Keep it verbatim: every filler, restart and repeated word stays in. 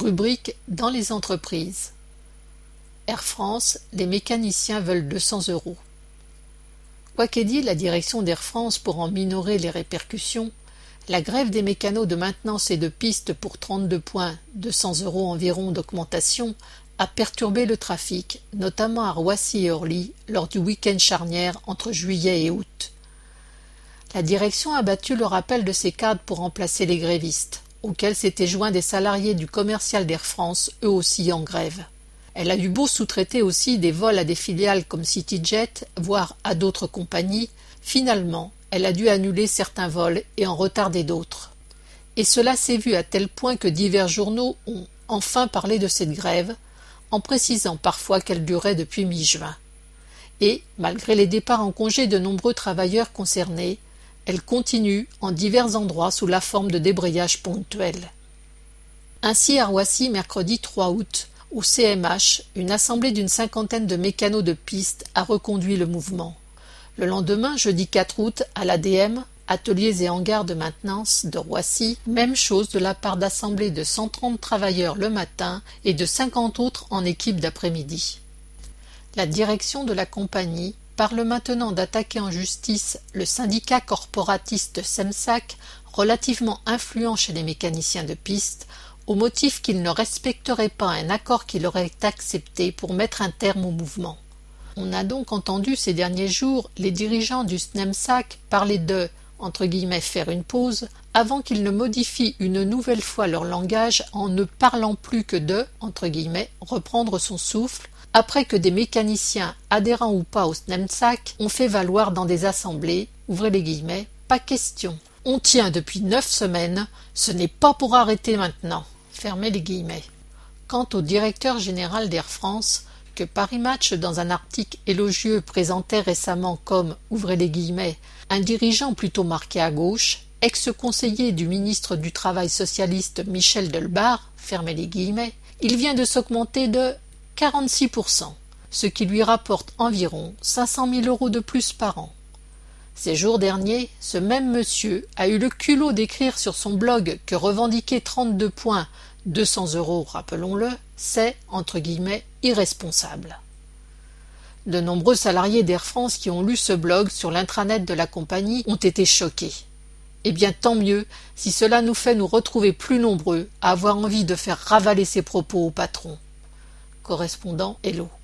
Rubrique dans les entreprises. Air France, les mécaniciens veulent deux cents euros. Quoi qu'ait dit la direction d'Air France pour en minorer les répercussions, la grève des mécanos de maintenance et de piste pour trente-deux points, deux cents euros environ d'augmentation, a perturbé le trafic, notamment à Roissy et Orly, lors du week-end charnière entre juillet et août. La direction a battu le rappel de ses cadres pour remplacer les grévistes, auxquels s'étaient joints des salariés du commercial d'Air France, eux aussi en grève. Elle a eu beau sous-traiter aussi des vols à des filiales comme CityJet, voire à d'autres compagnies, finalement, elle a dû annuler certains vols et en retarder d'autres. Et cela s'est vu à tel point que divers journaux ont enfin parlé de cette grève, en précisant parfois qu'elle durait depuis mi-juin. Et, malgré les départs en congé de nombreux travailleurs concernés, elle continue en divers endroits sous la forme de débrayage ponctuel. Ainsi à Roissy, mercredi trois août, au C M H, une assemblée d'une cinquantaine de mécanos de piste a reconduit le mouvement. Le lendemain, jeudi quatre août, à l'A D M, ateliers et hangars de maintenance de Roissy, même chose de la part d'assemblées de cent trente travailleurs le matin et de cinquante autres en équipe d'après-midi. La direction de la compagnie parle maintenant d'attaquer en justice le syndicat corporatiste SEMSAC, relativement influent chez les mécaniciens de piste, au motif qu'il ne respecterait pas un accord qu'il aurait accepté pour mettre un terme au mouvement. On a donc entendu ces derniers jours les dirigeants du SNEMSAC parler de entre guillemets, faire une pause, avant qu'ils ne modifient une nouvelle fois leur langage en ne parlant plus que de, entre guillemets, reprendre son souffle, après que des mécaniciens, adhérents ou pas au SNEMSAC, ont fait valoir dans des assemblées, ouvrez les guillemets, pas question. On tient depuis neuf semaines, ce n'est pas pour arrêter maintenant, fermez les guillemets. Quant au directeur général d'Air France, que Paris Match, dans un article élogieux, présentait récemment comme, ouvrez les guillemets, un dirigeant plutôt marqué à gauche, ex-conseiller du ministre du Travail socialiste Michel Delbarre, fermez les guillemets, il vient de s'augmenter de quarante-six pour cent, ce qui lui rapporte environ cinq cent mille euros de plus par an. Ces jours derniers, ce même monsieur a eu le culot d'écrire sur son blog que revendiquer trente-deux points, deux cents euros, rappelons-le, c'est, entre guillemets, irresponsable. De nombreux salariés d'Air France qui ont lu ce blog sur l'intranet de la compagnie ont été choqués. Eh bien tant mieux si cela nous fait nous retrouver plus nombreux à avoir envie de faire ravaler ses propos au patron. Correspondant Hello.